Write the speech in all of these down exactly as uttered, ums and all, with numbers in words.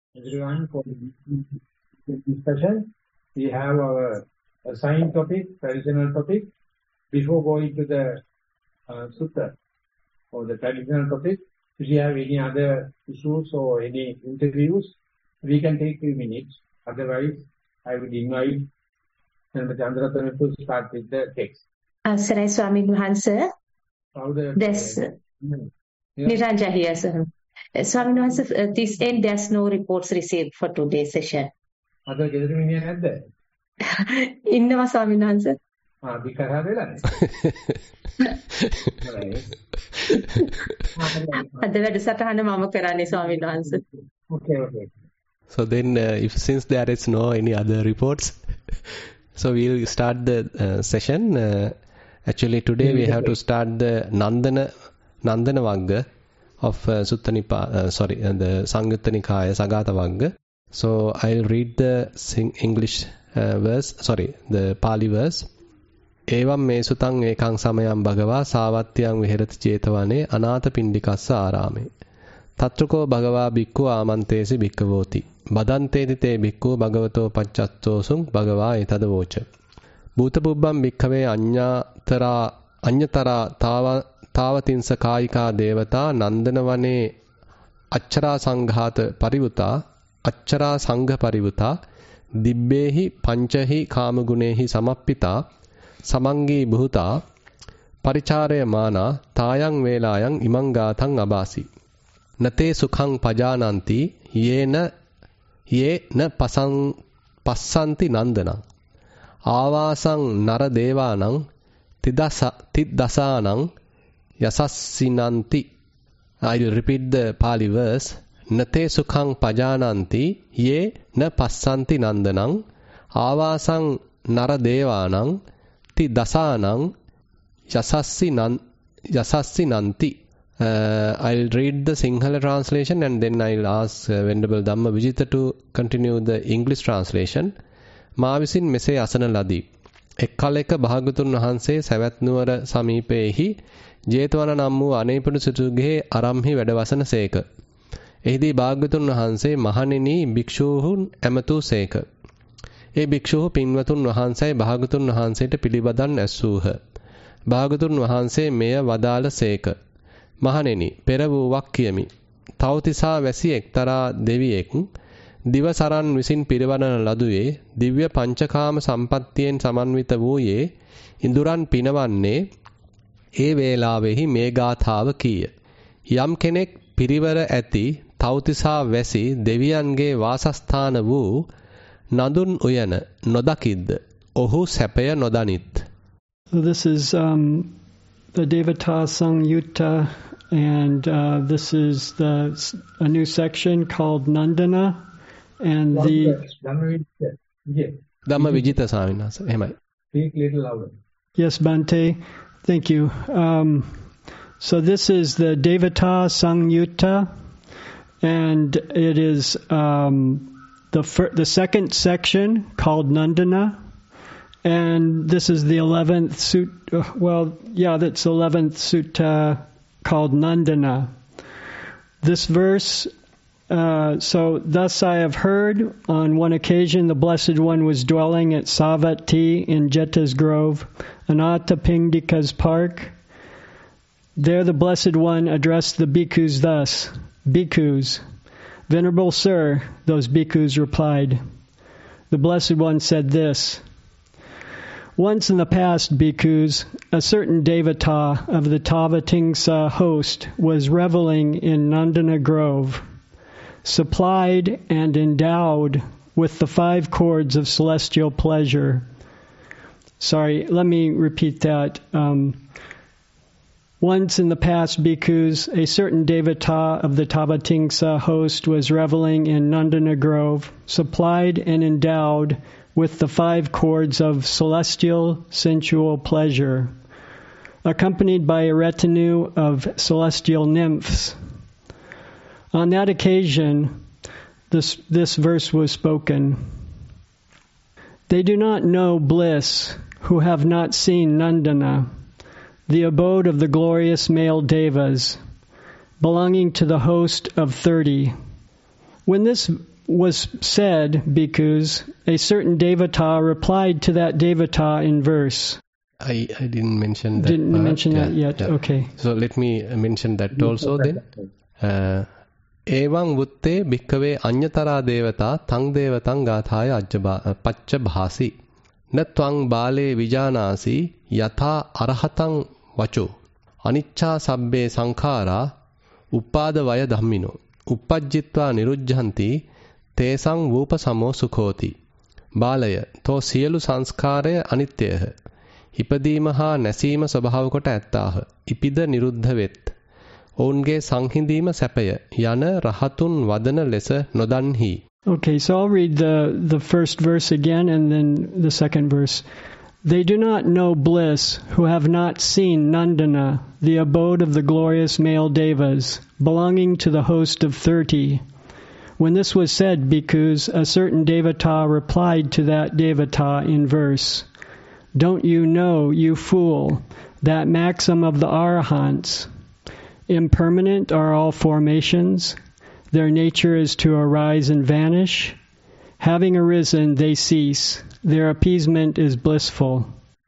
everyone for the discussion. We have our assigned topic, traditional topic. Before going to the uh, sutta or the traditional topic, if you have any other issues or any interviews, we can take few minutes. Otherwise, I would invite Chandratana to start with the text. Sarai Swami Hansa. There's Niranja here, sir. Swami Hansa, at this end, there's no reports received for today's session. Other gathering at there? Innava Swami Hansa. Ah, Bikara Vela. Okay, okay. So then, uh, if since there is no any other reports, so we'll start the uh, session. Uh, actually, today we have to start the Nandana Nandana Vagga of uh, Sutta Nipaya, uh, sorry, uh, the Sangyutta Nikaya Sagatha Vagga. So I'll read the sing English uh, verse, sorry, the Pali verse. Evam me sutang ekang samayam bhagava savatyang viherati jetavane anatha pindikassa arame. Tatruko bhagava bhikkhu amantesi bhikkavoti. Badanteti te bhikkhu bhagavato pacchatosung bhagava etadavocha. Bhutapubbam bhikkave anyatara anyatara tava tavatinsa kayika devata nandanavane achara sanghata parivuta achara sangha parivuta dibbehi panchahi kamagunehi samappita samangi bhuta paricharaya mana tayang velayang imangathang abasi. Nate sukhang pajananti yena ye na pasang passanti nandana avasang nara devanang tidasa tiddasanang yasassinanti. I will repeat the Pali verse. Nate sukhang pajananti ye na passanti nandanang avasang nara devanang tiddasanang yasassinan yasassinanti. Uh, I'll read the Sinhala translation and then I'll ask uh, Venerable Dhamma Vijita to continue the English translation. මාවිසින් මෙසේ අසන ලදී. එක් කලෙක භාගතුන් වහන්සේ සවැත් නුවර සමීපයේහි ජේතවන නම් වූ අනේපිඬු සිටුගේ අරම්හි වැඩවසන සේක. එහිදී භාගතුන් වහන්සේ මහණෙනි භික්ෂූහුන් ඇමතූසේක. ඒ භික්ෂූහු පින්වතුන් වහන්සේයි භාගතුන් වහන්සේට පිළිබදන් ඇසූහ. භාගතුන් වහන්සේ මෙය වදාළ සේක. මහණෙනි පෙර වූවක් කියමි. තවතිසා වැසි එක්තරා දෙවියෙක් දිවසරන් විසින් පිරවන ලදුවේ දිව්‍ය පංචකාම සම්පත්තියෙන් සමන්විත වූයේ ඉඳුරන් පිනවන්නේ ඒ වේලාවෙහි මේ ගාථාව කීය. යම් කෙනෙක් පිරිවර ඇති තවතිසා වැසි දෙවියන්ගේ වාසස්ථාන වූ නඳුන් උයන නොදකිද්ද ඔහු සැපය නොදනිත්. This is um, the Devata Sangyutta, and uh, this is the a new section called Nandana. And the Dhamma Vijita Swami Hansa. Speak little louder. Yes, Bhante. Thank you. Um, so this is the Devata Sangyutta, and it is um, the fir- the second section called Nandana, and this is the eleventh sutta. Well, yeah, that's the eleventh sutta called Nandana. This verse. Uh, so, thus I have heard, on one occasion the Blessed One was dwelling at Savatthi in Jeta's grove, Anathapindika's park. There the Blessed One addressed the bhikkhus thus, Bhikkhus, Venerable Sir, those bhikkhus replied. The Blessed One said this, Once in the past, bhikkhus, a certain devata of the Tavatimsa host was reveling in Nandana Grove, supplied and endowed with the five chords of celestial pleasure. Sorry, let me repeat that. Um, once in the past, bhikkhus, a certain devata of the Tavatimsa host was reveling in Nandana Grove, supplied and endowed with the five chords of celestial sensual pleasure, accompanied by a retinue of celestial nymphs. On that occasion, this, this verse was spoken. They do not know bliss who have not seen Nandana, the abode of the glorious male devas, belonging to the host of thirty. When this was said, bhikkhus, a certain devata replied to that devata in verse. I, I didn't mention that. Didn't part. mention yeah, that yet. Yeah. Okay. So let me mention that also then. Uh, Evam vutte bhikkhave anyatara devata tang devatang gathaya paccha bhasi. Na tvang bale vijanasi yatha arahatang vacho. Anicca sabbe sankhara uppada vaya dhammino. Uppajjitva nirujjanti tesang vupa samo sukhoti. Balaya to සියලු සංස්කාරය අනිත්‍යය. ඉපදීම හා නැසීම ස්වභාව කොට ඇත්තාහ. ඉපිද නිරුද්ධ වෙත්. ඔවුන්ගේ සංහිඳීම සැපය යන රහතුන් වදන ලෙස නොදන්හි. Okay, so I'll read the, the first verse again and then the second verse. They do not know bliss who have not seen Nandana, the abode of the glorious male devas, belonging to the host of thirty. When this was said, bhikkhus, a certain devata replied to that devata in verse, Don't you know, you fool, that maxim of the Arahants? Impermanent are all formations. Their nature is to arise and vanish. Having arisen, they cease. Their appeasement is blissful.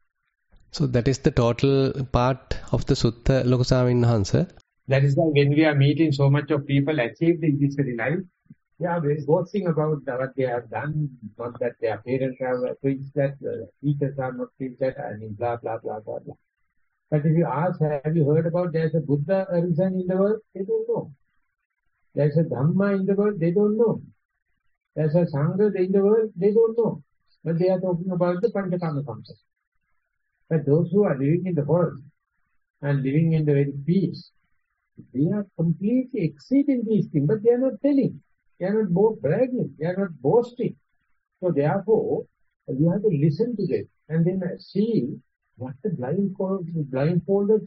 So that is the total part of the Sutta, Lokusamin Hansa. That is why when we are meeting so much of people achieved in this very life, they are very boasting about what they have done, not that their parents have preached that, uh, teachers are not preached that, I mean, blah, blah, blah, blah, blah. But if you ask, have you heard about there's a Buddha arisen in the world? They don't know. There's a Dhamma in the world? They don't know. There's a Sangha in the world? They don't know. But they are talking about the Panchakama concept. But those who are living in the world and living in the very peace, they are completely exceeding these things, but they are not telling. They are not bragging. They are not boasting. So therefore, you have to listen to them and then see what the blindfolded, blindfolded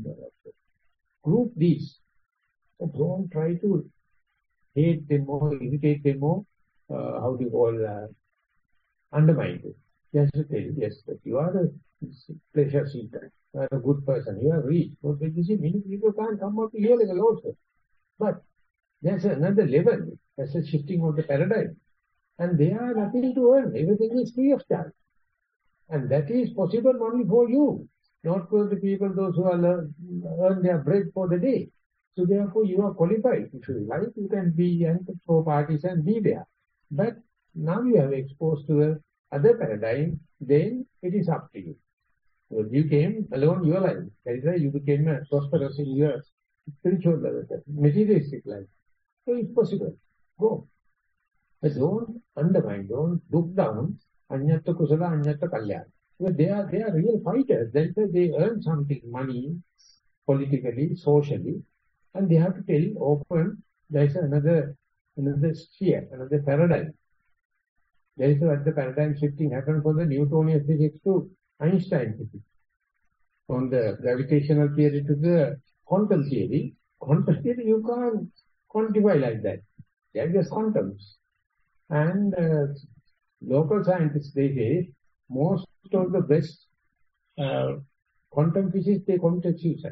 group these. So don't try to hate them or irritate them or, uh, how do you call, uh, undermine them. Just to tell you, yes, but you are a pleasure seeker. You are a good person. You are rich. So you see, many people can't come up to your level also. But there's another level. There's a shifting of the paradigm. And they are nothing to earn. Everything is free of charge. And that is possible only for you, not for the people, those who are learn, earn their bread for the day. So therefore you are qualified. If you like, you can be and throw parties and be there. But now you have exposed to the other paradigm, then it is up to you. So you came alone your life. That is why you became a prosperous in your spiritual level, materialistic life. So it's possible. Go. But don't undermine, don't look down. Anyatta kusala, anyatta kalyana. Because they are, they are real fighters. That is why they earn something, money, politically, socially. And they have to tell open, there is another, another sphere, another paradigm. There is what the paradigm shifting happened from the Newtonian physics to Einstein physics. From the gravitational theory to the quantum theory. Quantum theory you can't quantify like that. They are just quantums. And uh, local scientists, they say, most of the best uh, quantum physicists, they commit suicide.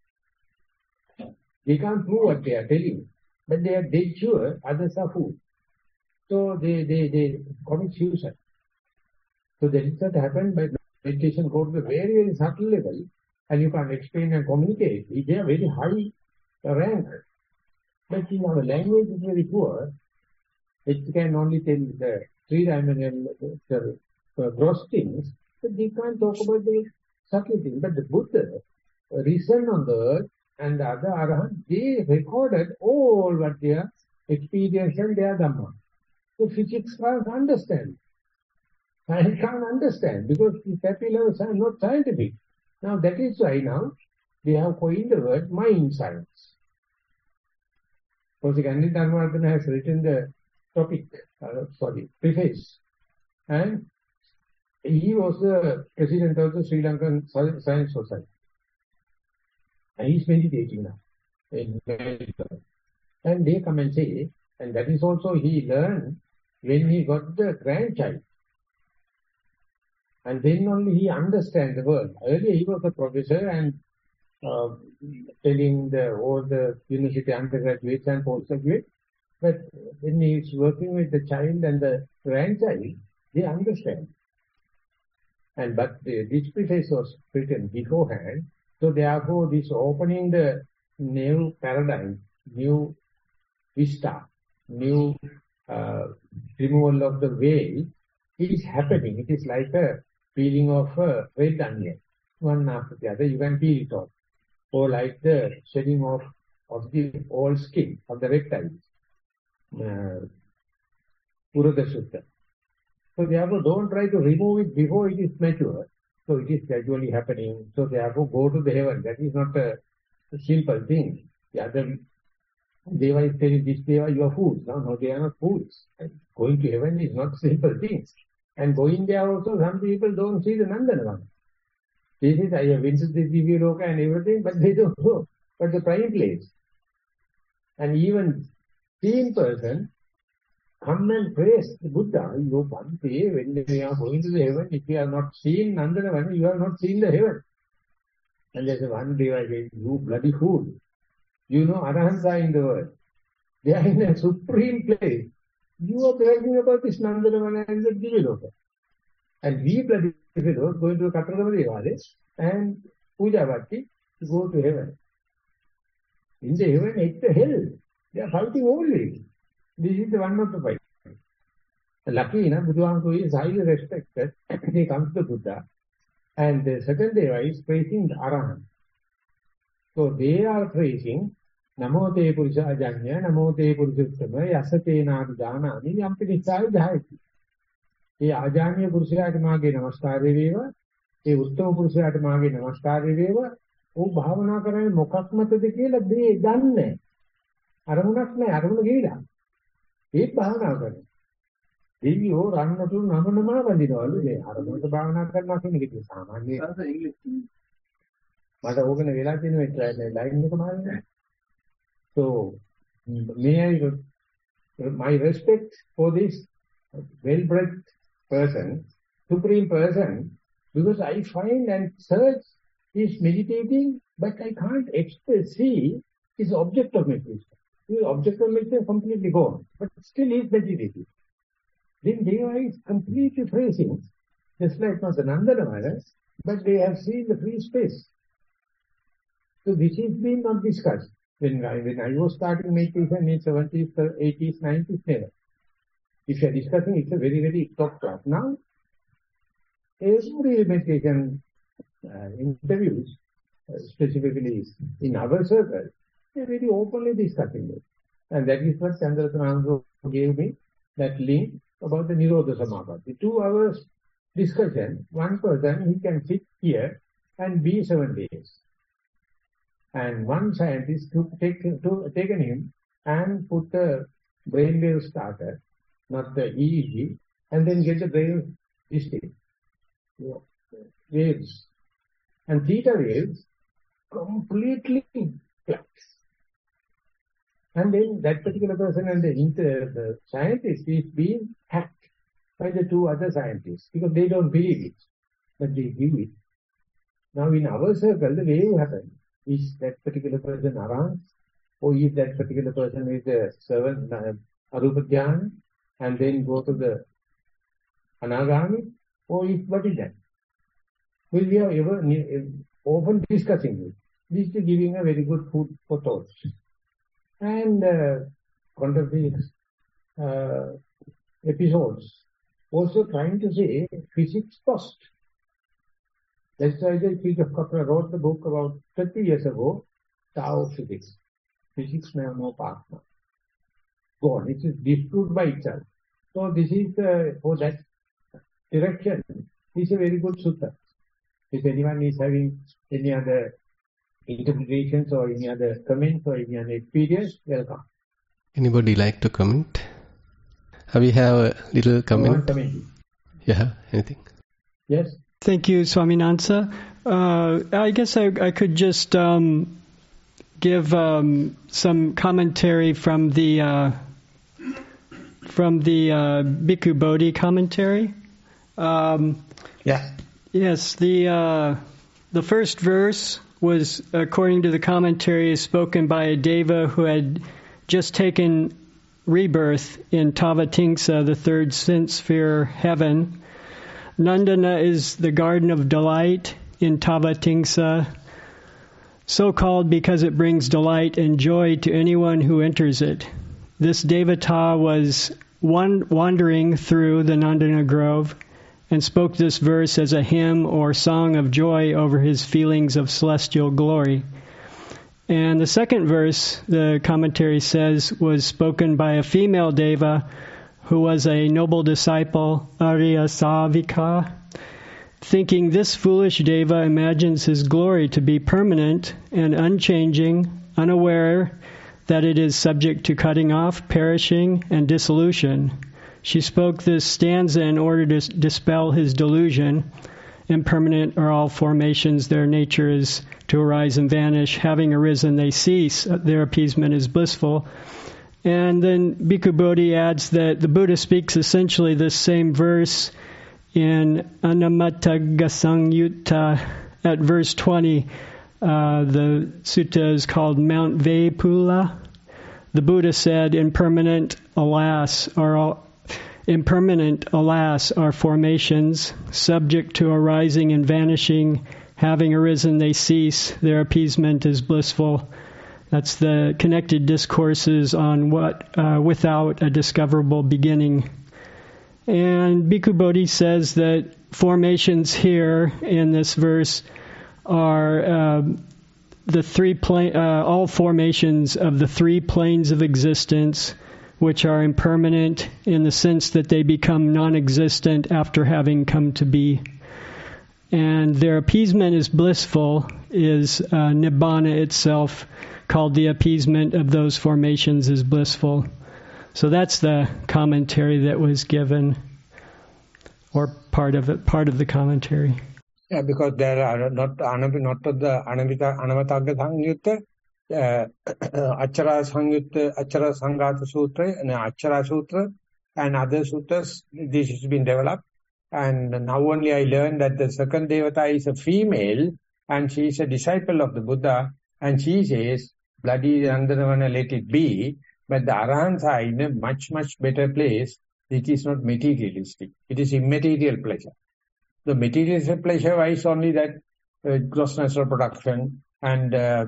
They can't prove what they are telling, but they are dead sure others are fools. So they, they, they commit suicide. So that is what happened by meditation go to the very, very subtle level, and you can't explain and communicate. They are very high rank. But in our language is very poor. It can only tell the three-dimensional the, the gross things, but they can't talk about the subtle things. But the Buddha, risen on the earth, and the other Arahant, they recorded all what their experience and their Dhamma. So physics can't understand. Science can't understand because the happy levels are not scientific. Now that is why now they have coined the word mind science. Because Gandhi Dharmavardhana has written the topic, uh, sorry, preface. And he was the president of the Sri Lankan Science Society. And he's meditating now. In and they come and say, and that is also he learned when he got the grandchild. And then only he understands the world. Earlier he was a professor and uh, telling the, all the university undergraduates and postgraduates But when he is working with the child and the grandchild, they understand. And but uh, this preface was written beforehand, so therefore this opening the new paradigm, new vista, new uh, removal of the veil is happening. It is like a peeling of a red onion, one after the other. You can peel it off, or like the shedding off of the old skin of the reptiles. Uh, Purada Sutta. So therefore, don't try to remove it before it is mature. So it is gradually happening. So therefore, go to the heaven. That is not a, a simple thing. The other Deva is telling this Deva, you are fools. No, no, they are not fools. And going to heaven is not simple thing. And going there also, some people don't see the Nandana. This is, I have visited the Divya Loka and everything, but they don't know. But the prime place. And even seeing person come and praise the Buddha. You one day when we are going to the heaven, if you are not seeing Nandana, you are not seeing the heaven. And there's one day I say, you bloody fool. You know Arahants are in the world. They are in a supreme place. You are bragging about this Nandana and the Diviloka. And we bloody fellows going to Katarama Devale and Pujavati to go to heaven. In the heaven, it's the hell. They are fighting always. This is the one of the fight. Lucky enough, Buddha is highly respected. He comes to Buddha. And the second Deva is praising the Arahant. So they are praising Namo Te Purusha Ajanya, Namo Te Purusha Uttama, Yasate Nadhanami, Yampinisai Dhayati. Ye Ajanya Purusha Mage Namaskari Veva, Ye Uttama Purusha Mage Namaskari Veva, O Bhavana Karane Mokakmata de Kela, they done. Aramunak ne, Aramun Gila. Eight Bhavana Karane. If you run to Namanama Vandino, they are about the Bhavana Karnakin, it is Samani. But I open a villa in which I like in the command. So, may I, my respect for this well-bred person, supreme person, because I find and search is meditating, but I can't express, see his object of meditation. His object of meditation is completely gone, but still he is meditating. Then Deva is completely phrasing, just like not the Nandana, but they have seen the free space. So this is being not discussed. When I, when I was starting meditation in seventies, eighties, nineties, never. If you are discussing, it's a very, very top class. Now, every meditation uh, interviews, uh, specifically in our circle, they are very openly discussing it. And that is what Chandratana gave me, that link about the Nirodha Samapatti. Two hours discussion, one person, he can sit here and be seven days. And one scientist took take, to, taken him and put the brainwave starter, not the E E G, and then get the brain distinct waves. And theta waves completely flat. And then that particular person and the, inter, the scientist is being hacked by the two other scientists because they don't believe it, but they give it. Now in our circle, the wave happens. Is that particular person Arahant, or is that particular person with the servant uh, Arupa Dhyana, and then go to the Anagami, or is what is that? Well, we are ever often discussing this. This is giving a very good food for thought. And uh, contemplative uh, episodes also trying to say physics first. That's why the Chief of Kapra wrote the book about thirty years ago, Tao Physics. Physics may have no partner. Go on, it is disproved by itself. So this is, uh, for that direction, this is a very good sutta. If anyone is having any other interpretations or any other comments or any other experience, welcome. Anybody like to comment? Uh, we have a little comment. Yeah, anything? Yes. Thank you, Swaminatha. Uh, I guess I, I could just um, give um, some commentary from the uh, from the uh, Bhikkhu Bodhi commentary. Um, yeah. Yes. The uh, the first verse was, according to the commentary, spoken by a deva who had just taken rebirth in Tavatimsa, the third sphere heaven. Nandana is the garden of delight in Tavatimsa, so called because it brings delight and joy to anyone who enters it. This Devata was one wandering through the Nandana grove and spoke this verse as a hymn or song of joy over his feelings of celestial glory. And the second verse, the commentary says, was spoken by a female Deva who was a noble disciple, Arya Savika, thinking this foolish Deva imagines his glory to be permanent and unchanging, unaware that it is subject to cutting off, perishing, and dissolution. She spoke this stanza in order to dispel his delusion. Impermanent are all formations, their nature is to arise and vanish. Having arisen, they cease. Their appeasement is blissful. And then Bhikkhu Bodhi adds that the Buddha speaks essentially this same verse in Anammata Samyutta at verse twenty. Uh, the sutta is called Mount Vaipula. The Buddha said, impermanent, alas, are all Impermanent, alas, are formations, subject to arising and vanishing. Having arisen, they cease. Their appeasement is blissful. That's the connected discourses on what uh, without a discoverable beginning. And Bhikkhu Bodhi says that formations here in this verse are uh, the three pla- uh, all formations of the three planes of existence, which are impermanent in the sense that they become non-existent after having come to be. And their appeasement is blissful, is uh, Nibbana itself, called the appeasement of those formations is blissful. So that's the commentary that was given, or part of it, part of the commentary. Yeah, because there are not, not the Anamita, Anamatagga Samyutta, Uh, Achara Sangyutta, Achara Sanghata Sutra, and Achara Sutra, and other sutras. This has been developed, and now only I learned that the second Devata is a female, and she is a disciple of the Buddha, and she says, bloody Nandana, let it be, but the Arahants are in a much, much better place. It is not materialistic. It is immaterial pleasure. The material pleasure is only that uh, gross natural production and uh,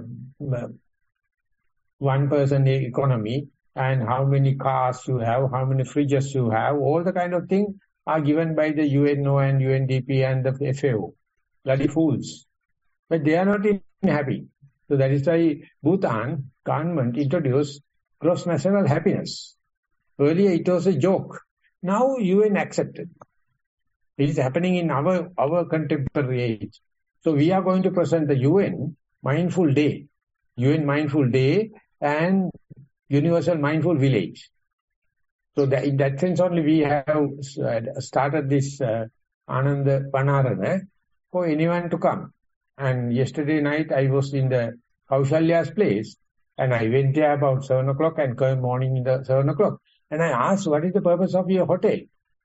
one person economy, and how many cars you have, how many fridges you have, all the kind of thing are given by the U N O and U N D P and the F A O. Bloody fools. But they are not happy. So that is why Bhutan government introduced gross national happiness. Earlier it was a joke. Now U N accepted. It is happening in our, our contemporary age. So we are going to present the U N Mindful Day. U N Mindful Day and Universal Mindful Village. So that in that sense only we have started this uh, Ananda Panarana for anyone to come. And yesterday night I was in the Kaushalya's place, and I went there about seven o'clock and came morning in the seven o'clock. And I asked, what is the purpose of your hotel?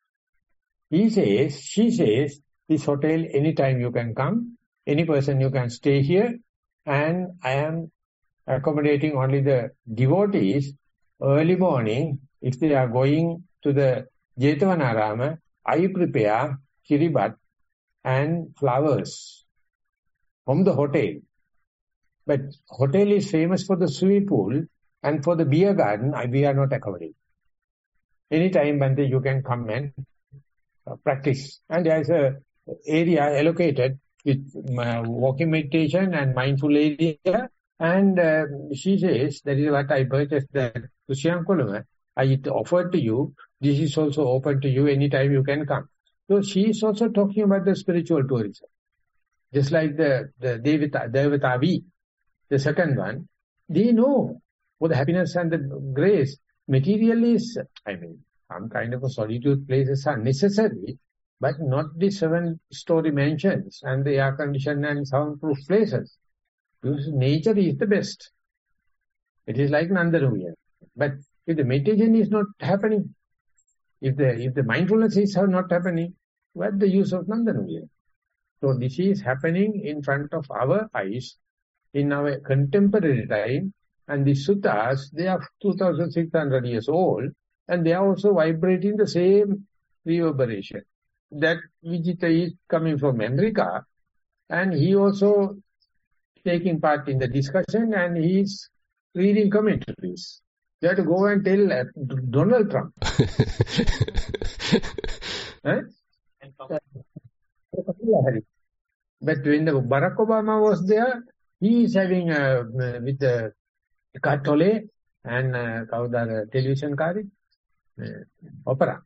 He says, she says, this hotel anytime you can come, any person you can stay here, and I am accommodating only the devotees. Early morning, if they are going to the Jetavanarama, I prepare kiribat and flowers from the hotel. But hotel is famous for the swimming pool, and for the beer garden, we are not accommodating. Anytime, Bante, you can come and uh, practice. And there is a area allocated with uh, walking meditation and mindful area. And uh, she says, that is what I purchased that Kushiyankulama. I offered to you. This is also open to you. Anytime you can come. So she is also talking about the spiritual tourism. Just like the, the Devata, Devatavi, the second one, they know for the happiness and the grace. Material is, I mean, some kind of a solitude places are necessary, but not the seven-story mansions and the air-conditioned and soundproof places. Because nature is the best. It is like Nandanuya. But if the meditation is not happening, if the if the mindfulness is not happening, what the use of Nandanuya? So this is happening in front of our eyes, in our contemporary time, And these suttas, they are two thousand six hundred years old, and they are also vibrating the same reverberation. That Vijita is coming from America, and he also taking part in the discussion, and he is reading commentaries. You have to go and tell uh, Donald Trump. Right? But when the Barack Obama was there, he is having uh, with the Katole and uh, television kari, uh, opera.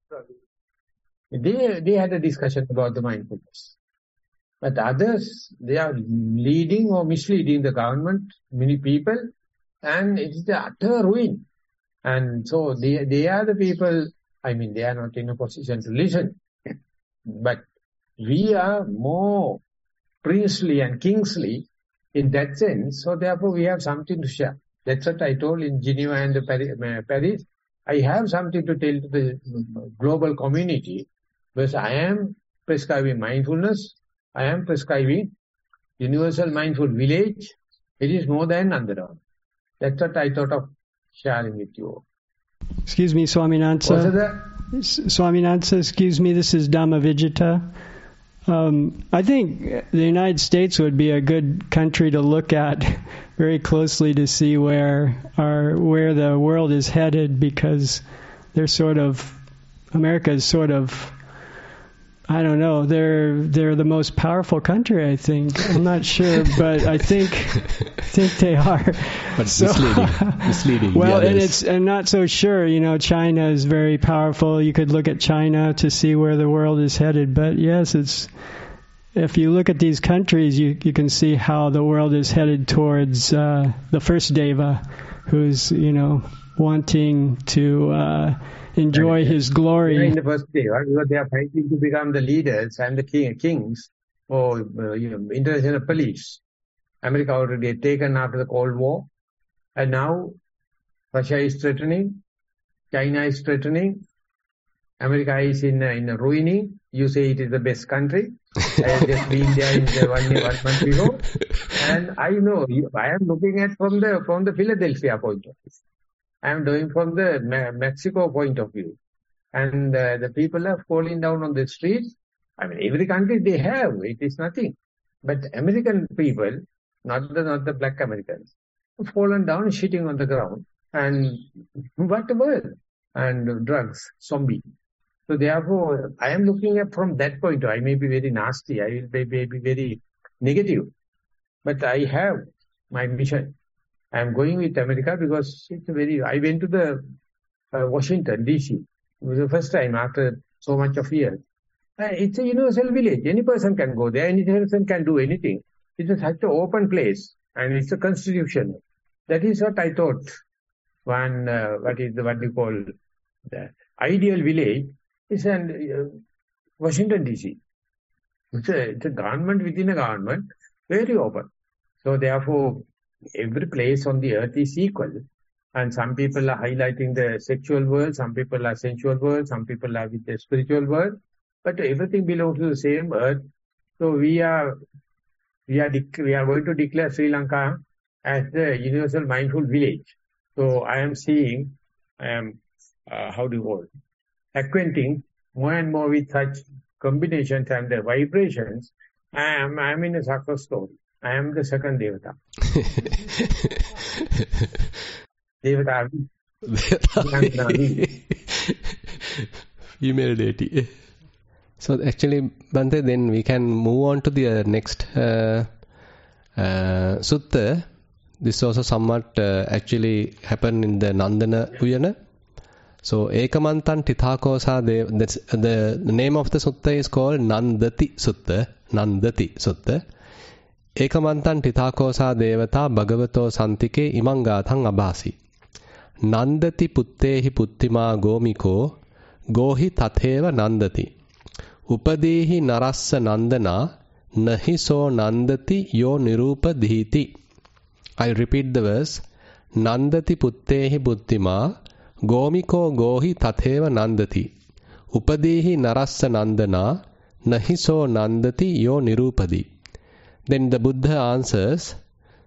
They they had a discussion about the mindfulness. But others, they are leading or misleading the government, many people, and it is the utter ruin. And so they they are the people, I mean, they are not in a position to listen. But we are more princely and kingly in that sense, so therefore we have something to share. That's what I told in Geneva and Paris. I have something to tell to the global community, because I am prescribing mindfulness, I am prescribing universal mindful village. It is more than Nandana. That's what I thought of sharing with you. Excuse me, Swaminatha. Swaminatha, excuse me, this is Dhammavijita. Um, I think the United States would be a good country to look at very closely to see where our where the world is headed, because they're sort of America is sort of I don't know they're they're the most powerful country. I think I'm not sure, but I think I think they are. But so, misleading, misleading. Well, and it's I'm not so sure. You know, China is very powerful. You could look at China to see where the world is headed. But yes, it's if you look at these countries, you you can see how the world is headed towards uh, the first Deva, who's you know wanting to uh, enjoy and, his glory. In the first Deva, because they are fighting to become the leaders and the king, kings or uh, you know international police. America already had taken after the Cold War. And now, Russia is threatening, China is threatening, America is in uh, in ruining. You say it is the best country. I have just been there in the one, one month ago, and I know I am looking at from the from the Philadelphia point of view. I am doing from the Me- Mexico point of view, and uh, the people are falling down on the streets. I mean, every country they have it is nothing, but American people, not the not the black Americans, fallen down, shitting on the ground, and what a world, and drugs, zombie. So therefore, I am looking at from that point. I may be very nasty, I will be, may be very negative, but I have my mission. I am going with America because it's a very. I went to the uh, Washington D C. It was the first time after so much of years. Uh, it's a universal village. Any person can go there. Any person can do anything. It's a, such an open place, and it's a constitution. That is what I thought. One, uh, what is the, what you call the ideal village is an uh, Washington D C. It's a, it's a government within a government, very open. So therefore, every place on the earth is equal. And some people are highlighting the sexual world, some people are sensual world, some people are with the spiritual world. But everything belongs to the same earth. So we are we are we are going to declare Sri Lanka as the universal mindful village. So I am seeing, I am uh, how do you call it, acquainting more and more with such combinations and the vibrations. I am I am in a success story. I am the second Devata. Devata. Female deity. So actually, Bhante, then we can move on to the uh, next uh, uh, sutta. This also somewhat uh, actually happened in the Nandana Uyana. So Ekamantan Tithakosa, that's the, the name of the sutta is called Nandati Sutta. Nandati Sutta. Ekamantan Tithakosa Devata Bhagavato Santike Imangathang Abhasi. Nandati Puttehi Puttima Gomiko Gohi Tatheva Nandati. Upadehi Narassa Nandana Nahi So Nandati Yo Nirupa Dhiti. I'll repeat the verse. Nandati Puttehi Puttima Gomiko Gohi Tatheva Nandati. Upadehi Narassa Nandana Nahi So Nandati Yo Nirupadi. Then the Buddha answers,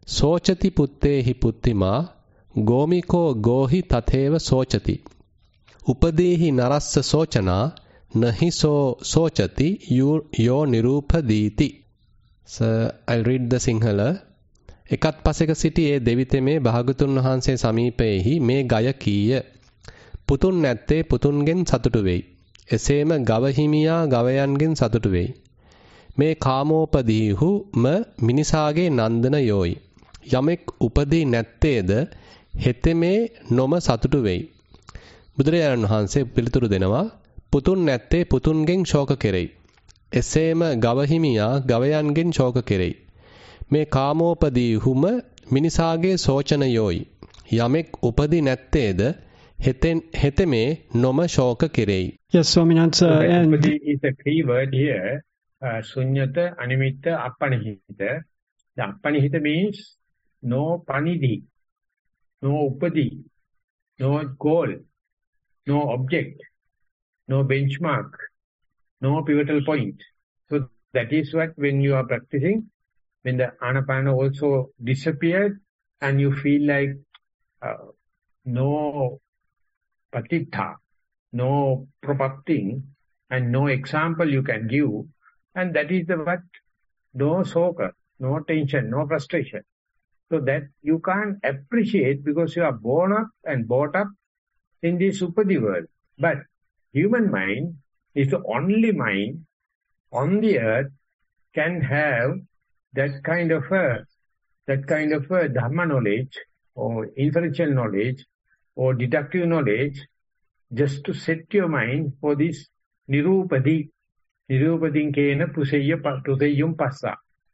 Sochati puttehi puttima gomiko gohi tatheva sochati. Upadehi narassa sochana nahi so sochati yo nirupaditi. So I'll read the Sinhala. එකත් පසෙක සිටි ඒ දෙවිතෙමේ භාගතුන් වහන්සේ සමීපයේහි මේ ගය කීය. පුතුන් නැත්තේ පුතුන්ගෙන් සතුටු වෙයි. එසේම ගව හිමියා ගවයන්ගෙන් සතුටු වෙයි. මේ කාමෝපදීහු ම මිනිසාගේ නන්දන යෝයි. යමෙක් උපදී නැත්තේද හෙතෙමේ නොම සතුටු වෙයි. බුදුරජාණන් වහන්සේ පිළිතුරු දෙනවා පුතුන් නැත්තේ පුතුන්ගෙන් ශෝක කෙරෙයි. එසේම ගව හිමියා ගවයන්ගෙන් ශෝක කෙරෙයි. මේ කාමෝපදීහුම මිනිසාගේ සෝචනයෝයි. යමෙක් උපදී නැත්තේද හෙතෙමේ නොම ශෝක කෙරෙයි. Yes, Swaminatha, and Upadi is a key word here. Uh, Sunyata, Animitta, Appanihita. The Appanihita means no panidi, no upadi, no goal, no object, no benchmark, no pivotal point. So that is what when you are practicing, when the Anapana also disappeared and you feel like uh, no patitta, no propacting and no example you can give, and that is the what, no soka, no tension, no frustration. So that you can't appreciate because you are born up and brought up in this Upadi world. But human mind is the only mind on the earth can have that kind of a, that kind of a Dhamma knowledge or inferential knowledge or deductive knowledge just to set your mind for this Nirupadi. Nirupadin kena puseyyum passa.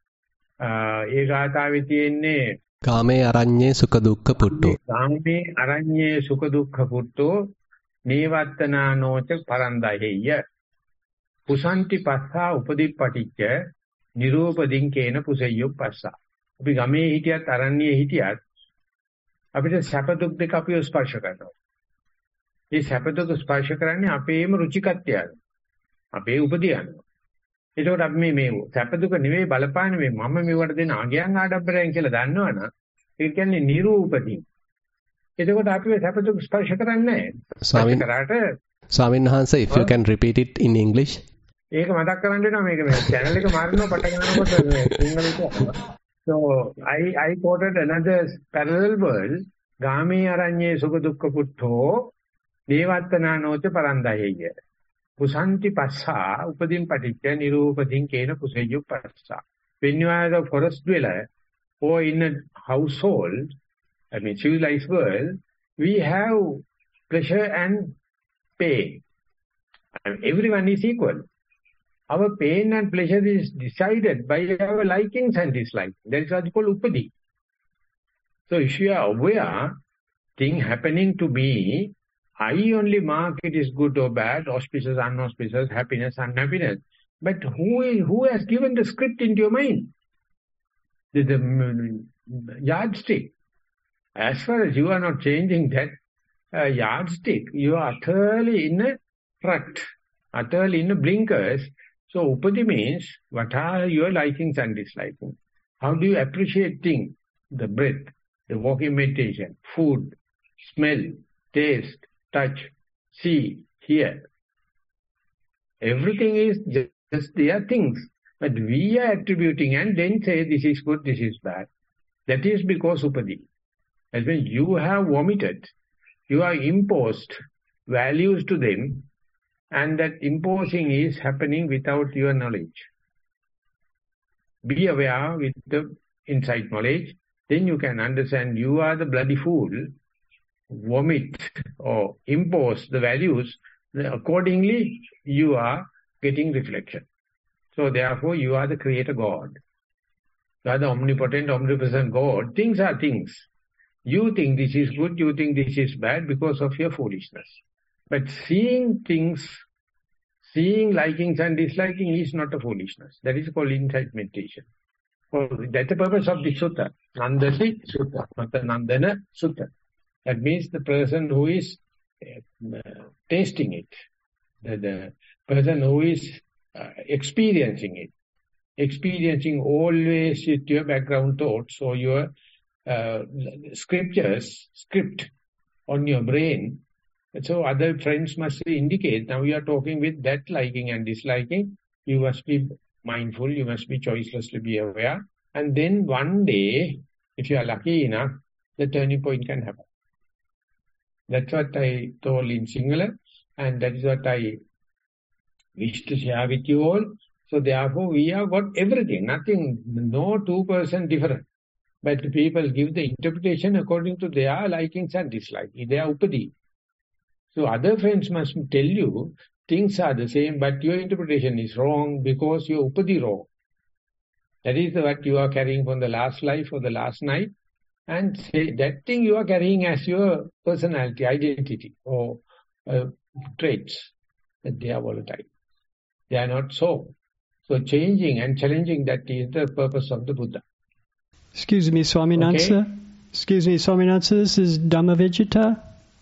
ඒ ගාථාවේ තියෙන්නේ කාමේ අරඤ්ඤේ සුඛ දුක්ඛ පුට්ටෝ. කාමේ අරඤ්ඤේ සුඛ දුක්ඛ පුට්ටෝ නේවත්තනානෝච පරන්දහෙය්‍ය. පුසන්ති පස්සා උපදීපටිච්ච නිරූපදින් කේන පුසෙය්‍යෝ පස්සා. අපි ගමේ හිටියත් අරණ්‍යයේ හිටියත් අපිට සැප දුක් දෙක අපිව ස්පර්ශ කරනවා. මේ සැප දුක් ස්පර්ශ කරන්නේ අපේම රුචිකත්වය. අපේ උපදියන. ඒකට අපි මේ මේ සැප දුක නෙවෙයි බලපාන්නේ මේ මම මෙවට දෙන ආගයන් ආඩම්බරයෙන් කියලා දන්නවනම් ඒක කියන්නේ නිරූපදී. එතකොට අපි සැප දුක ස්පර්ශ කරන්නේ නැහැ. ස්වාමීන් වහන්සේ, if you can repeat it in English. ඒක මතක් කරන් දෙනවා මේක මේ channel එක මාරිනවා පටන් ගන්නකොට සිංහලට. So I I quoted another parallel world. ගාමේ අරඤ්ඤේ සුඛ දුක්ඛ පුට්ඨෝ දේවත්තනානෝච පරන්දහෙය්‍ය. Pusanti passa, upadim paticca, nirupadim kena puseyu passa. When you are a forest dweller or in a household, I mean civilized world, we have pleasure and pain. And everyone is equal. Our pain and pleasure is decided by our likings and dislikes. That is what you call upadi. So if you are aware, thing happening to me, I only mark it is good or bad, auspicious, unauspicious, happiness, unhappiness. But who is, who has given the script into your mind? The, the yardstick. As far as you are not changing that uh, yardstick, you are utterly in a rut, utterly in a blinkers. So upadi means, what are your likings and dislikings? How do you appreciate things? The breath, the walking meditation, food, smell, taste, touch, see, hear. Everything is just, just their things. But we are attributing and then say this is good, this is bad. That is because upadi. As when you have vomited, you have imposed values to them, and that imposing is happening without your knowledge. Be aware with the insight knowledge, then you can understand you are the bloody fool. Vomit or impose the values, accordingly you are getting reflection. So therefore you are the creator God. You are the omnipotent, omnipresent God. Things are things. You think this is good, you think this is bad because of your foolishness. But seeing things, seeing likings and disliking is not a foolishness. That is called insight meditation. So that's the purpose of the sutta. Nandasi sutta, not the Nandana sutta. That means the person who is uh, tasting it, the, the person who is uh, experiencing it. experiencing always with your background thoughts or your uh, scriptures, script on your brain. So other friends must indicate, now you are talking with that liking and disliking, you must be mindful, you must be choicelessly be aware. And then one day, if you are lucky enough, the turning point can happen. That's what I told in Sinhala, and that is what I wish to share with you all. So therefore, we have got everything, nothing, no two percent different. But people give the interpretation according to their likings and dislikes, their upadi. So other friends must tell you, things are the same, but your interpretation is wrong because your upadi wrong. That is what you are carrying from the last life or the last night. And say that thing you are carrying as your personality, identity, or uh, traits, that they are volatile. They are not so. So changing and challenging, that is the purpose of the Buddha. Excuse me, Swaminatha. Okay. Excuse me, Swaminatha, this is Dhammavijita.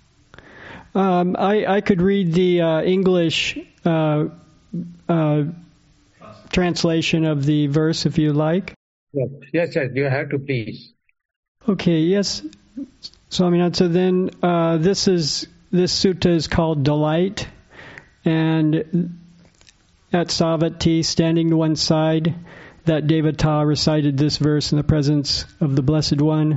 Um, I, I could read the uh, English uh, uh, translation of the verse if you like. Yes, yes, yes, you have to please. Okay, yes, Swaminatha, then uh, this is this sutta is called Delight, and at Savatthi, standing to one side, that Devata recited this verse in the presence of the Blessed One.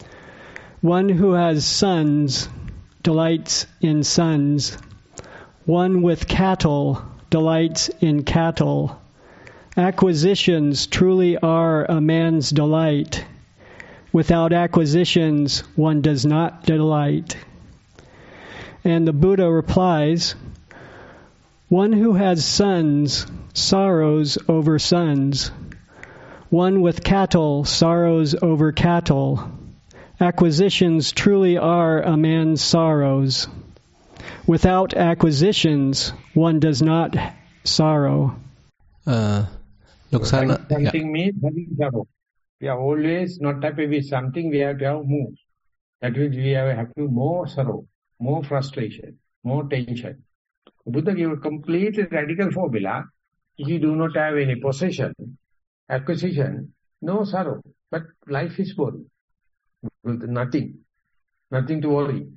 One who has sons delights in sons. One with cattle delights in cattle. Acquisitions truly are a man's delight. Without acquisitions, one does not delight. And the Buddha replies, one who has sons sorrows over sons. One with cattle sorrows over cattle. Acquisitions truly are a man's sorrows. Without acquisitions, one does not sorrow. Uh, Luxana, something yeah. means having sorrow. We are always not happy with something, we have to have more. That means we have, have to more sorrow, more frustration, more tension. Buddha gave a complete radical formula. If you do not have any possession, acquisition, no sorrow. But life is boring. Nothing. Nothing to worry.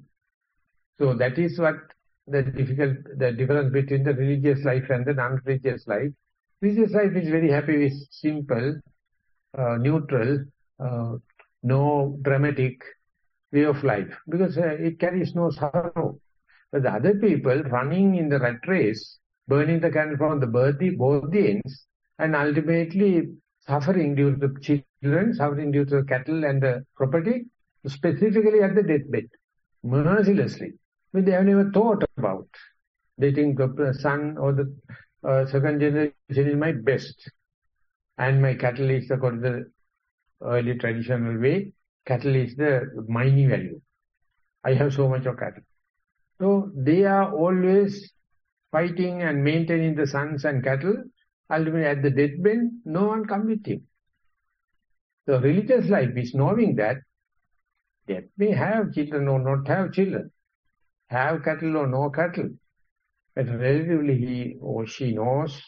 So that is what the difficult, the difference between the religious life and the non-religious life. Religious life is very happy with simple, uh, neutral, uh, no dramatic way of life. Because uh, it carries no sorrow. But the other people running in the rat race, burning the candle from the both the, both the ends, and ultimately suffering due to the children, suffering due to the cattle and the property, specifically at the deathbed, mercilessly. But they have never thought about. They think the son or the uh, second generation is my best. And my cattle is, according to the early traditional way, cattle is the money value. I have so much of cattle. So they are always fighting and maintaining the sons and cattle. Ultimately at the deathbed, no one come with him. The religious life is knowing that they may have children or not have children, have cattle or no cattle. But relatively he or she knows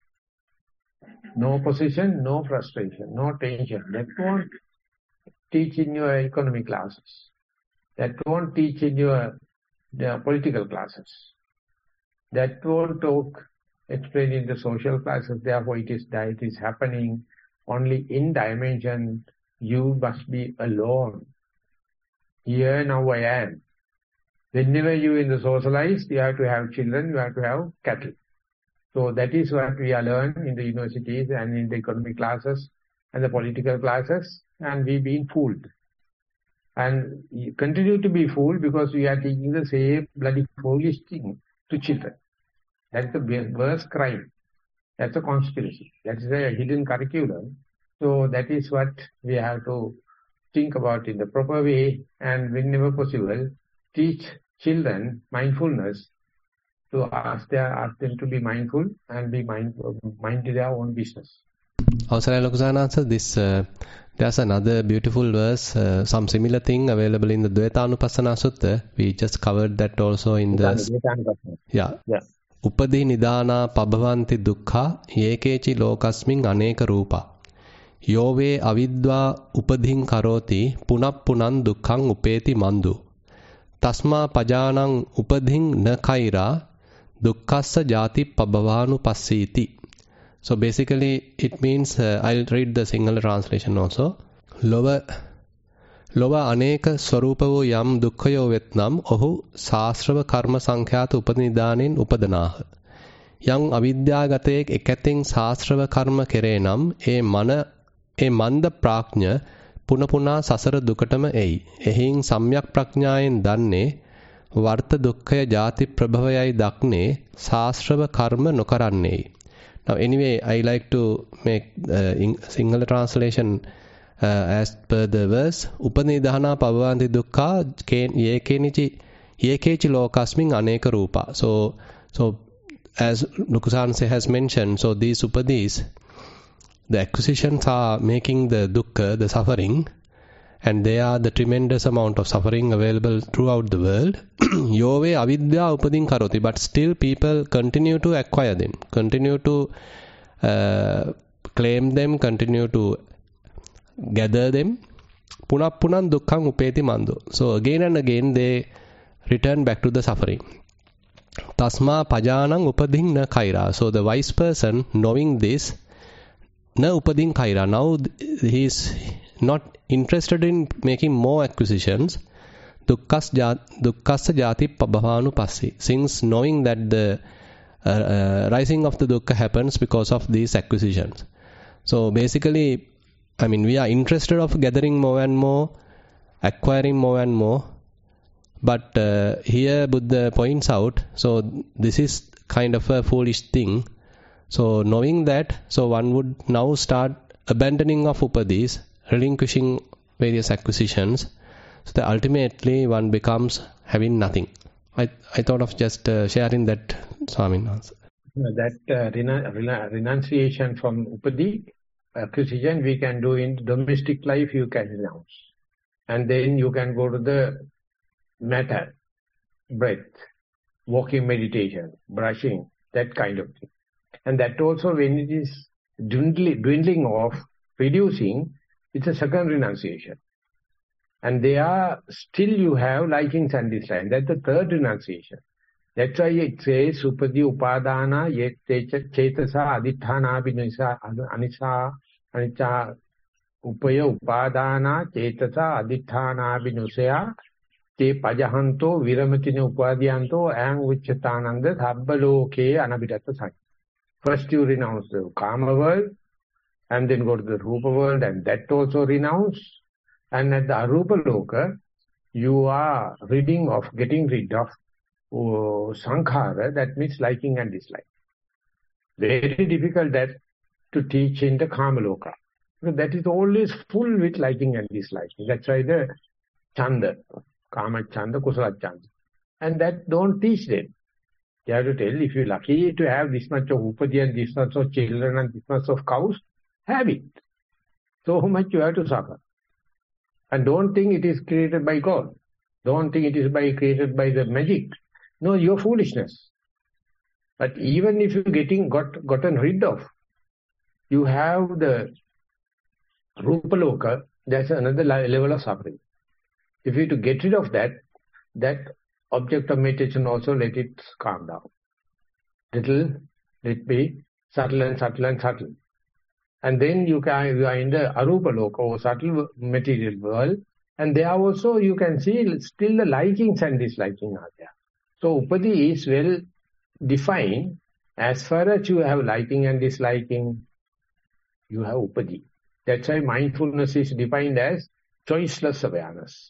no possession, no frustration, no tension. That won't teach in your economic classes. That won't teach in your the political classes. That won't talk, explain in the social classes. Therefore, it is that it is happening only in dimension. You must be alone. Here now I am. Whenever you in the socialized, you have to have children, you have to have cattle. So that is what we are learning in the universities and in the economic classes and the political classes, and we've been fooled. And you continue to be fooled because we are teaching the same bloody foolish thing to children. That's the worst crime. That's a conspiracy. That's a hidden curriculum. So that is what we have to think about in the proper way, and whenever possible, teach children mindfulness, to ask, their, ask them to be mindful and be mind, mind to their own business. Avasaraya Lokusanatha, this uh, there's another beautiful verse, uh, some similar thing available in the Dvaitanupassana Sutta. We just covered that also in the... Yeah. Yeah. yeah. උපදී නිදානා පබවಂತಿ දුක්ඛා යේකේචි ලෝකස්මින් අනේක රූපා යෝවේ අවිද්වා උපදීන් කරෝති පුනප්පුනං දුක්ඛං උපේති මන්දු තස්මා පජානං උපදීන් න කෛරා දුක්ඛස්ස ජාති පබවානු පස්සීති. So basically it means uh, I'll read the Sinhala translation also. Lova ලොව අනේක ස්වરૂප වූ යම් දුක්ඛයෝ වෙත්නම් ඔහු ශාස්ත්‍රව කර්ම සංඛ්‍යාත උපනිදානෙන් උපදනාහ. යම් අවිද්‍යාගතයෙක් එකැතින් ශාස්ත්‍රව කර්ම කෙරේ නම් ඒ මන ඒ මන්ද ප්‍රඥ පුන පුනා සසර දුකටම එයි. එහින් සම්‍යක් ප්‍රඥායෙන් දන්නේ වර්ත දුක්ඛය ජාති ප්‍රභවයයි දක්නේ ශාස්ත්‍රව කර්ම නොකරන්නේයි. Now anyway I like to make uh, in Sinhala translation Uh, as per the verse upanidahana pavavanti dukkha yekenichi yekechi lokasmin aneka rupa. So so as Nukusan has mentioned, so these upadis, the acquisitions are making the dukkha, the suffering, and they are the tremendous amount of suffering available throughout the world. Yove avidya upadin karoti, but still people continue to acquire them, continue to uh, claim them, continue to gather them. Punappunan dukkhang upeti mando. So again and again they return back to the suffering. Tasma pajanang upading na kaira. So the wise person knowing this, na upading kaira. Now he is not interested in making more acquisitions. Dukkasa jati pabhavanu passi. Since knowing that the uh, uh, rising of the dukkha happens because of these acquisitions. So basically, I mean, we are interested of gathering more and more, acquiring more and more. But uh, here Buddha points out, so this is kind of a foolish thing. So knowing that, so one would now start abandoning of upadis, relinquishing various acquisitions, so that ultimately one becomes having nothing. I I thought of just uh, sharing that, Swamin. That uh, rena- renunciation from upadi, acquisition we can do in domestic life, you can renounce. And then you can go to the matter, breath, walking meditation, brushing, that kind of thing. And that also when it is dwindling, dwindling off, reducing, it's a second renunciation. And they are, still you have likings and dislikes. That's the third renunciation. That's why it says, Supadi upadana yet chetasa adithana binisa anisa anicca upaya upadana chetasa adithana binusaya te pajahanto viramatine upadyanto ang vichatananda thabbaloke anabhitatta sai. First you renounce the karma world and then go to the rupa world and that also renounce. And at the arupa loka, you are ridding of, getting rid of Oh, sankhara, that means liking and dislike. Very difficult that to teach in the Kamaloka. That is always full with liking and disliking. That's why the Chanda, Kama Chanda, Kusala Chanda. And that don't teach them. You have to tell, if you're lucky to have this much of upadi and this much of children and this much of cows, have it. So much you have to suffer. And don't think it is created by God. Don't think it is by created by the magic. No, your foolishness. But even if you're getting got gotten rid of, you have the Rupaloka, that's another level of suffering. If you to get rid of that, that object of meditation also let it calm down. Little, let it be subtle and subtle and subtle. And then you can you are in the Arupaloka or subtle material world, and there also you can see still the likings and disliking are there. So upadi is well defined. As far as you have liking and disliking, you have upadi. That's why mindfulness is defined as choiceless awareness.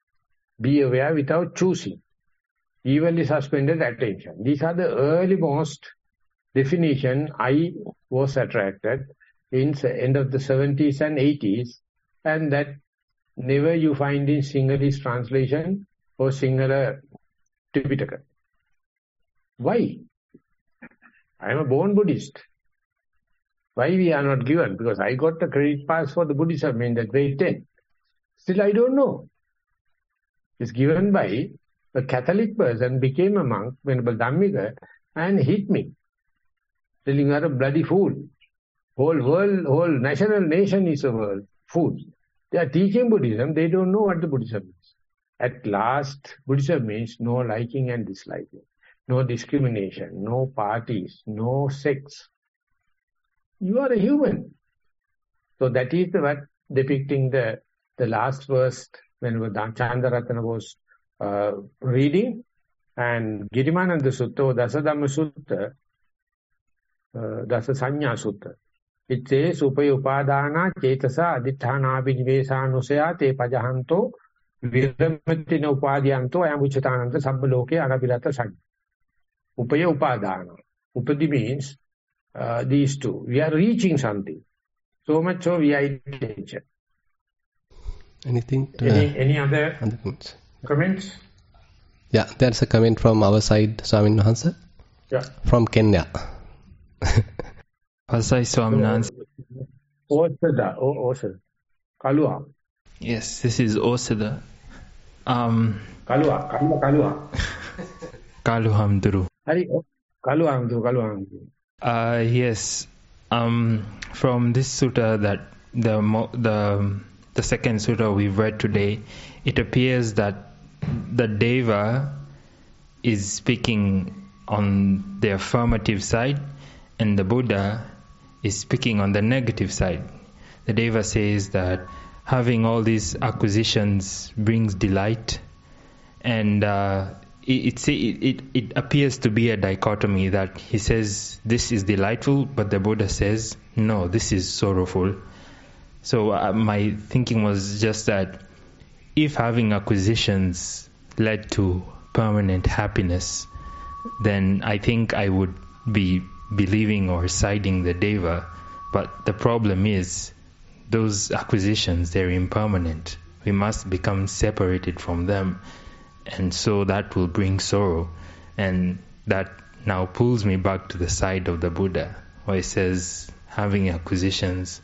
Be aware without choosing. Evenly suspended attention. These are the earlymost definition I was attracted in the end of the seventies and eighties, and that never you find in Sinhalese translation or Sinhala Tipitaka. Why? I am a born Buddhist. Why we are not given? Because I got the credit pass for the Buddhism in the grade ten. Still I don't know. It's given by a Catholic person, became a monk, Venerable Dhammika, and hit me, telling you are a bloody fool. Whole world, whole national nation is a world fool. They are teaching Buddhism, they don't know what the Buddhism is. At last, Buddhism means no liking and disliking, no discrimination, no parties, no sex. You are a human. So that is the what depicting the the last verse when Chandaratana was uh, reading, and Girimananda Sutta or Dasadhamma Sutta, uh, Dasa Sanya Sutta. It says, Upaya Upadana Chetasa Adithana Abhinivesa Te Pajahanto Viramatina Upadianto Amuchatananda Sabbaloke Arabilata Sanya. Upaya Upadana. Upadi means uh, these two. We are reaching something. So much so we are in danger. Anything? To, any, uh, any other, other comments? comments? Yeah, there's a comment from our side, Swamin Wahanse. Yeah. From Kenya. Asai Swaminans. Osada, Osada. Kalua. Yes, this is Osada. Um, Kalua, Kalua, Kalua. Kaluhamduru. Hari, Kaluhamduru, Kaluhamduru. Uh, yes. Um, from this sutta, that the mo- the the second sutta we've read today, it appears that the Deva is speaking on the affirmative side, and the Buddha is speaking on the negative side. The Deva says that having all these acquisitions brings delight, and uh, it, it, it, it appears to be a dichotomy, that he says this is delightful, but the Buddha says no, this is sorrowful. So uh, my thinking was just that if having acquisitions led to permanent happiness, then I think I would be believing or siding the Deva. But the problem is, those acquisitions, they're impermanent. We must become separated from them. And so that will bring sorrow. And that now pulls me back to the side of the Buddha, where he says having acquisitions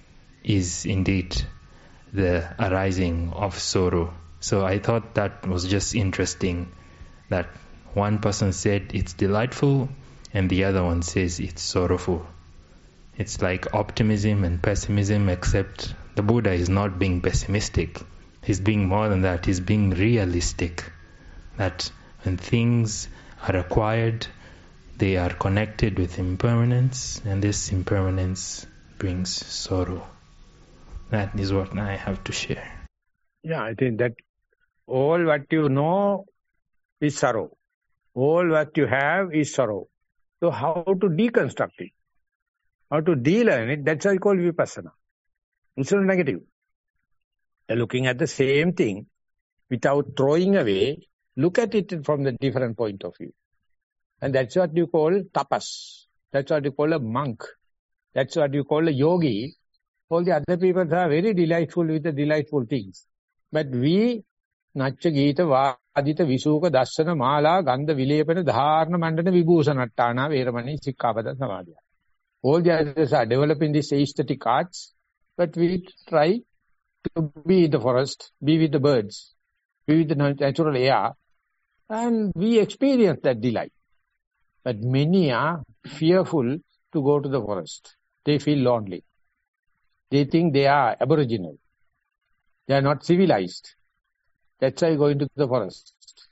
is indeed the arising of sorrow. So I thought that was just interesting, that one person said it's delightful and the other one says it's sorrowful. It's like optimism and pessimism, except the Buddha is not being pessimistic. He's being more than that. He's being realistic. That when things are acquired, they are connected with impermanence, and this impermanence brings sorrow. That is what I have to share. Yeah, I think that all what you know is sorrow. All what you have is sorrow. So how to deconstruct it? How to de-learn it? That's why I call vipassana. It's not negative. You're looking at the same thing without throwing away. Look at it from the different point of view. And that's what you call tapas. That's what you call a monk. That's what you call a yogi. All the other people are very delightful with the delightful things. But we, Nacha Gita, Vadita, Visuka, Dasana, Mala, Gandha, Vilepana, Dharna, Mandana, Vibhusanattana, Veramani, Sikkapada, Samadhya. All the others are developing these aesthetic arts, but we try to be in the forest, be with the birds, be with the natural air, and we experience that delight. But many are fearful to go to the forest. They feel lonely. They think they are aboriginal. They are not civilized. That's why going to the forest.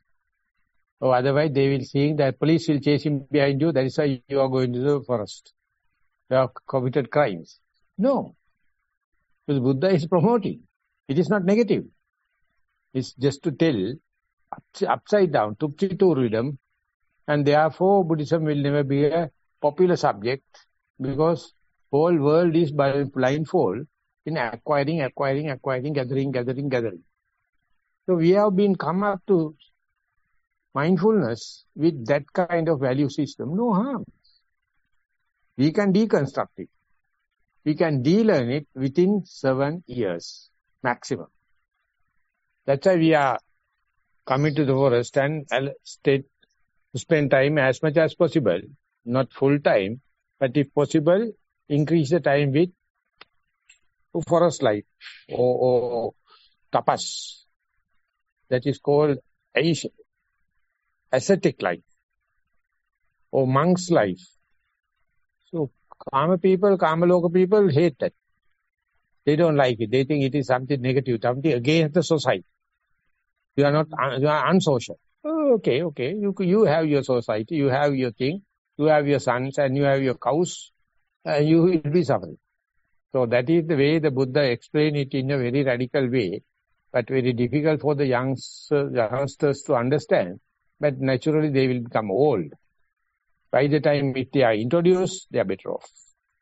Or otherwise they will think that police will chase him behind you. That is why you are going to the forest. You have committed crimes. No. Because Buddha is promoting. It is not negative. It's just to tell upside down, Tupchiturvidam, and therefore Buddhism will never be a popular subject, because whole world is blindfold in acquiring, acquiring, acquiring, gathering, gathering, gathering. So we have been come up to mindfulness with that kind of value system. No harm. We can deconstruct it. We can de-learn it within seven years maximum. That's why we are coming to the forest and stay, spend time as much as possible, not full time, but if possible, increase the time with forest life or, or tapas. That is called ascetic life. or monk's life. So Kama people, Kamaloka people hate that. They don't like it. They think it is something negative, something against the society. You are not, you are unsocial. Oh, okay, okay. You you have your society, you have your thing, you have your sons and you have your cows, and you will be suffering. So that is the way the Buddha explained it in a very radical way, but very difficult for the youngsters to understand. But naturally they will become old. By the time if they are introduced, they are better off.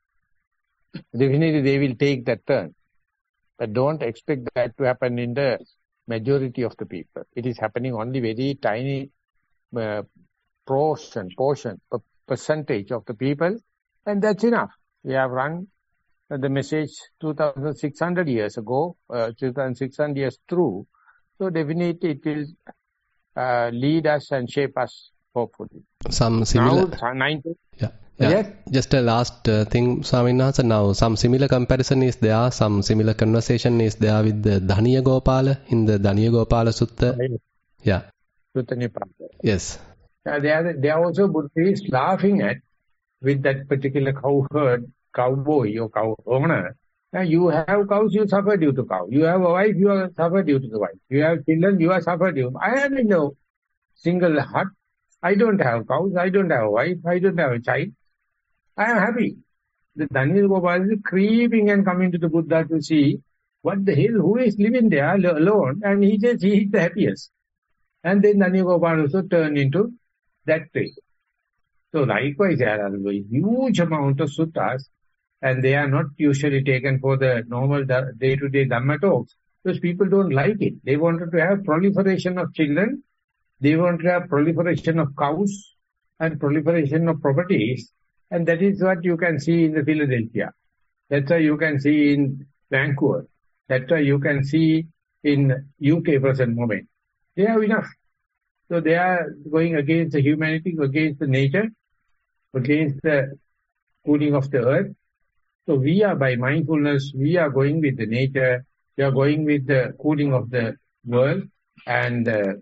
Definitely they will take that turn. But don't expect that to happen in the majority of the people. It is happening only very tiny uh, portion, portion, percentage of the people, and that's enough. We have run uh, the message two thousand six hundred years ago, uh, two thousand six hundred years through. So definitely it will uh, lead us and shape us, hopefully. Some similar... Now, ninety yeah. Yeah. Yes? Just a last uh, thing, Swaminatha. Now, some similar comparison is there, some similar conversation is there with the Dhaniya Gopala in the Dhaniya Gopala Sutta. Yeah. Sutta Nipata. Yes. Uh, they are they are also Buddhists laughing at with that particular cow herd, cowboy or cow owner. Now, you have cows, you suffer due to cow. You have a wife, you are suffer due to the wife. You have children, you are suffer due. I am in no single hut. I don't have cows, I don't have a wife, I don't have a child. I am happy. The Dhaniya Gopala is creeping and coming to the Buddha to see what the hell, who is living there alone, and he says he is the happiest. And then Dhaniya Gopala also turned into that way. So likewise, there are a huge amount of suttas, and they are not usually taken for the normal day-to-day Dhamma talks, because people don't like it. They wanted to have proliferation of children, they want to have proliferation of cows, and proliferation of properties. And that is what you can see in the Philadelphia. That's why you can see in Vancouver. That's why you can see in U K present moment. They have enough. So they are going against the humanity, against the nature, against the cooling of the earth. So we are by mindfulness, we are going with the nature, we are going with the cooling of the world and the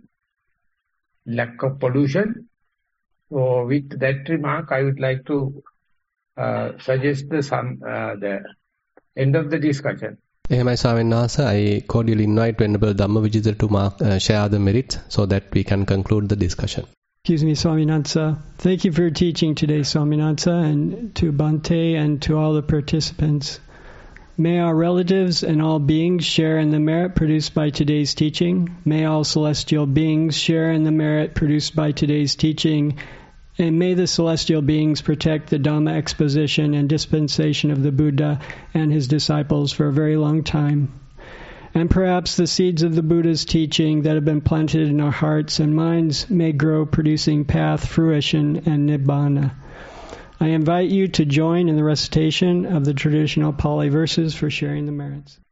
lack of pollution. So with that remark, I would like to uh, suggest the, some, uh, the end of the discussion. Ehemai Swaminatha, I cordially invite Venerable Dhammavijitha to mark, uh, share the merits so that we can conclude the discussion. Excuse me, Swaminatha. Thank you for your teaching today, Swaminatha, and to Bhante and to all the participants. May our relatives and all beings share in the merit produced by today's teaching. May all celestial beings share in the merit produced by today's teaching. And may the celestial beings protect the Dhamma exposition and dispensation of the Buddha and his disciples for a very long time. And perhaps the seeds of the Buddha's teaching that have been planted in our hearts and minds may grow, producing path, fruition, and nibbana. I invite you to join in the recitation of the traditional Pali verses for sharing the merits.